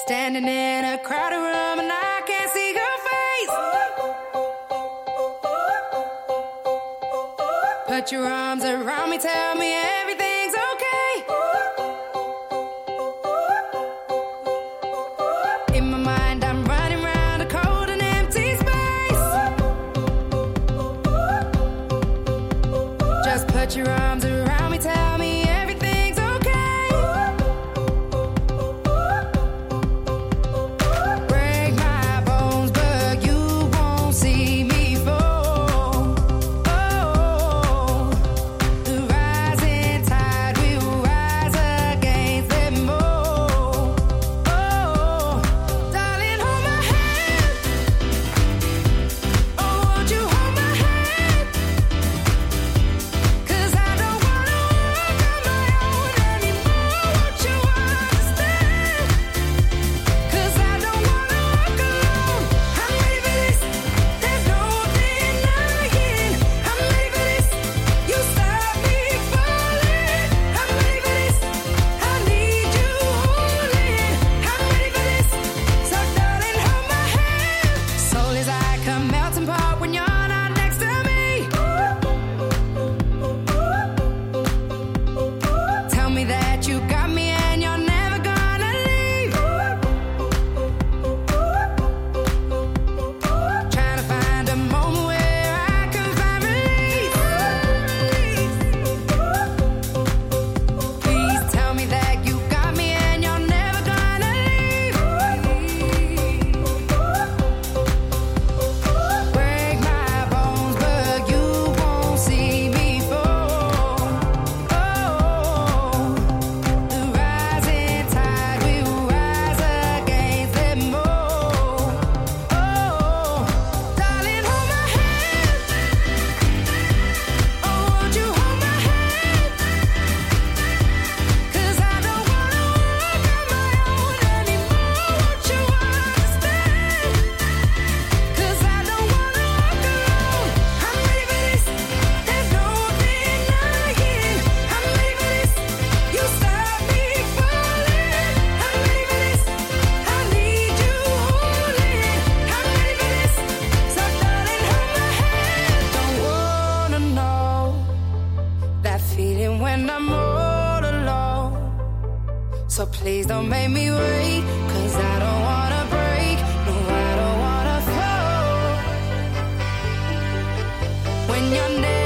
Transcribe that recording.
Standing in a crowded room and I can't see your face. Put your arms around me, tell me everything's okay. In my mind I'm running round a cold and empty space. Just put your arms around me, tell me everything's okay. Break my bones, but you won't see me fall. Oh, the rising tide will rise against them all. Oh, darling, hold my hand. Oh, won't you hold my hand? 'Cause I don't wanna walk on my own anymore. Won't you understand? 'Cause I don't wanna walk alone. I'm ready for this. There's no denying. I'm ready for this. You stop me falling. I'm ready for this. I need you holding. I'm ready for this. So darling, hold my hand. Soul is like a melting pot when you're not next to me. Tell me that you got me and you're never gonna leave. Trying to find a moment where I can find relief. Please tell me that you got me and you're never gonna leave. Break my bones, but you won't see me fall. Oh, the rising tide will rise against them all. Oh, darling, hold my hand. Oh, won't you hold my hand? 'Cause I don't wanna walk on my own anymore. Won't you understand? 'Cause I don't wanna walk alone. I'm ready for this. There's no denying. I'm ready for this. You stop me falling. I'm ready for this. I need you holding. I'm ready for this. So darling, hold my hand. Don't wanna know that feeling when I'm all alone. So please don't make me wait, 'cause I don't wanna break. No, I don't wanna fall. When you're